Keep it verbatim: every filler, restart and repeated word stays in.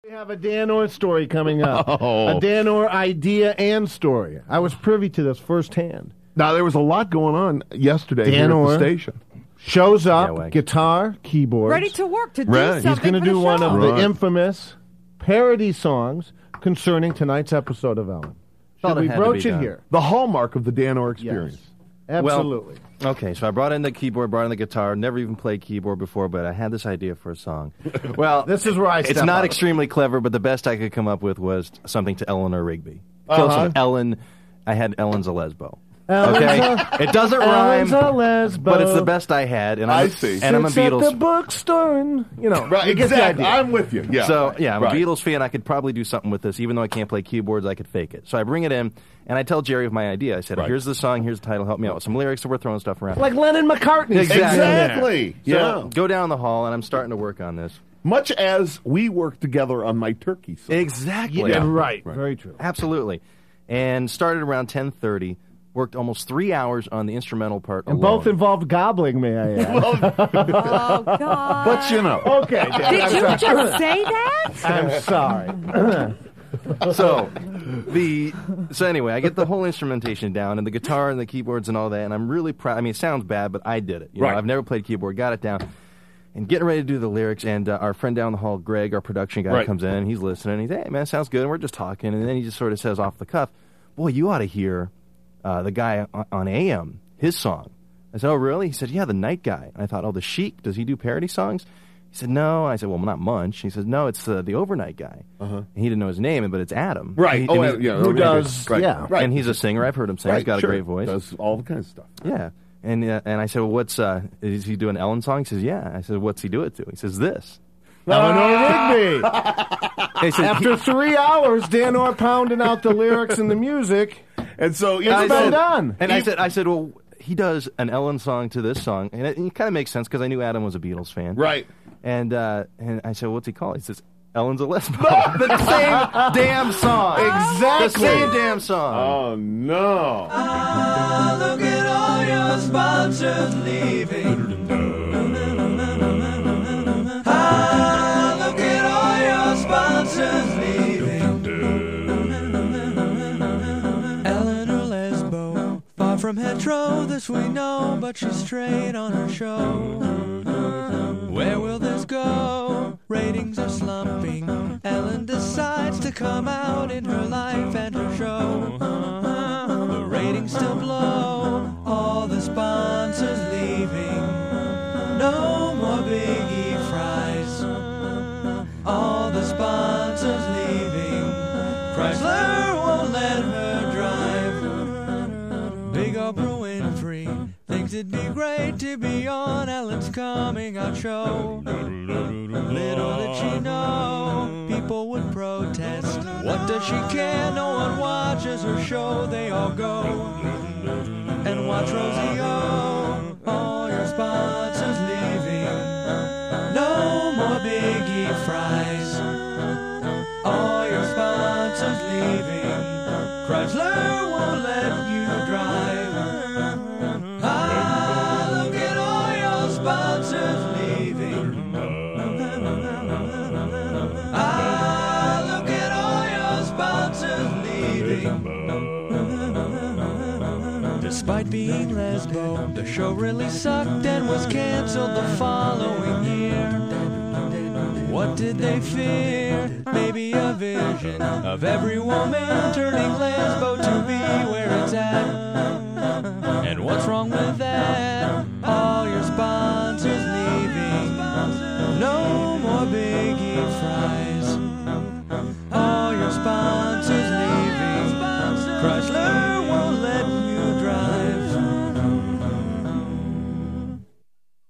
We have a Dan Orr story coming up. Oh. A Dan Orr idea and story. I was privy to this firsthand. Now, there was a lot going on yesterday Dan here Orr at the station. Shows up, Yeah, guitar, keyboards. Ready to work to do Right. something He's going to for do the one show. of Right. the infamous parody songs concerning tonight's episode of Ellen. Thought Should it we had to broach be it done. here? The hallmark of the Dan Orr experience. Absolutely. Okay, so I brought in the keyboard, brought in the guitar. Never even played keyboard before, but I had this idea for a song. Well, This is where I it's step not up. extremely clever, but the best I could come up with was something to Eleanor Rigby. Close Uh-huh. enough. Ellen. I had Ellen's a lesbo. Ellen's Okay, a- it doesn't Ellen's rhyme, a lesbo. but it's the best I had. And I'm, I see. And I'm a Sits at the Beatles. bookstore, and, you know, Right, you get the exactly. idea. I'm with you. Yeah. So, yeah, I'm Right. a Beatles fan. I could probably do something with this. Even though I can't play keyboards, I could fake it. So I bring it in, and I tell Jerry of my idea. I said, Right. here's the song, here's the title, help me out with some lyrics, so we're throwing stuff around. Like Lennon McCartney. Exactly. Exactly. So Yeah. go down the hall, and I'm starting to work on this. Much as we worked together on my turkey song. Exactly. Yeah, right. Very true. Absolutely. And started around ten thirty. Worked almost three hours on the instrumental part And alone. both involved gobbling, may I add. Oh, God. But, you know. Okay, Dan, Did I'm you sorry. just say that? I'm sorry. so the so anyway, I get the whole instrumentation down and the guitar and the keyboards and all that, and I'm really proud. I mean, it sounds bad, but I did it. You Right. know, I've never played keyboard, got it down, and getting ready to do the lyrics. And uh, our friend down the hall, Greg, our production guy, Right. comes in. And he's listening. And he's, hey man, sounds good. And we're just talking, and then he just sort of says off the cuff, "Boy, you ought to hear uh, the guy on, on A M, his song." I said, "Oh, really?" He said, "Yeah, the Night Guy." And I thought, "Oh, the Chic, does he do parody songs?" He said, "No." I said, "Well, not much." He says, "No, it's uh, the Overnight Guy." Uh-huh. And he didn't know his name, but it's Adam. Right. And Oh, he- uh, and yeah. Who okay. does- Right. yeah. Right. And he's a singer. I've heard him sing. Right, He's got sure. a great voice. Does all the kind of stuff. Yeah. And uh, and I said, "Well, what's uh, is he doing Ellen song?" He says, "Yeah." I said, "What's he do it to?" He says, "This." Eleanor Rigby. He said, After three hours, Dan Orr pounding out the lyrics and the music. And so, you I It's know, been said- done. And I said, I said, well, he does an Ellen song to this song, and it, it kind of makes sense because I knew Adam was a Beatles fan. Right. And uh, and I said, what's he called? He says, Ellen's a lesbo. The same damn song. Exactly. The same damn song. Oh, no. Ah, look at all your sponsors leaving. Ah, look at all your sponsors leaving. Eleanor Lesbo, far from hetero, this we know, but she's straight on her show. Where will this go? Ratings are slumping. Ellen decides to come out in her life and her show. The ratings still blow. All the sponsors leaving. No more Biggie fries. All the sponsors leaving. Chrysler won't let her drive. Big Oprah Winfrey thinks it'd be great to be on Ellen's coming out show. Little did she know people would protest. What does she care? No one watches her show. They all go and watch Rosie O. All your sponsors leaving. No more Biggie fries. All your sponsors leaving. Chrysler won't let you drive. Ah, look at all your sponsors leaving. Ah, look at all your sponsors leaving. Despite being lesbo, the show really sucked and was canceled the following year. What did they fear? Maybe a vision of every woman turning lesbo to be where it's at. And what's wrong with that? All your sponsors leaving. No more Biggie fries. All your sponsors leaving. Chrysler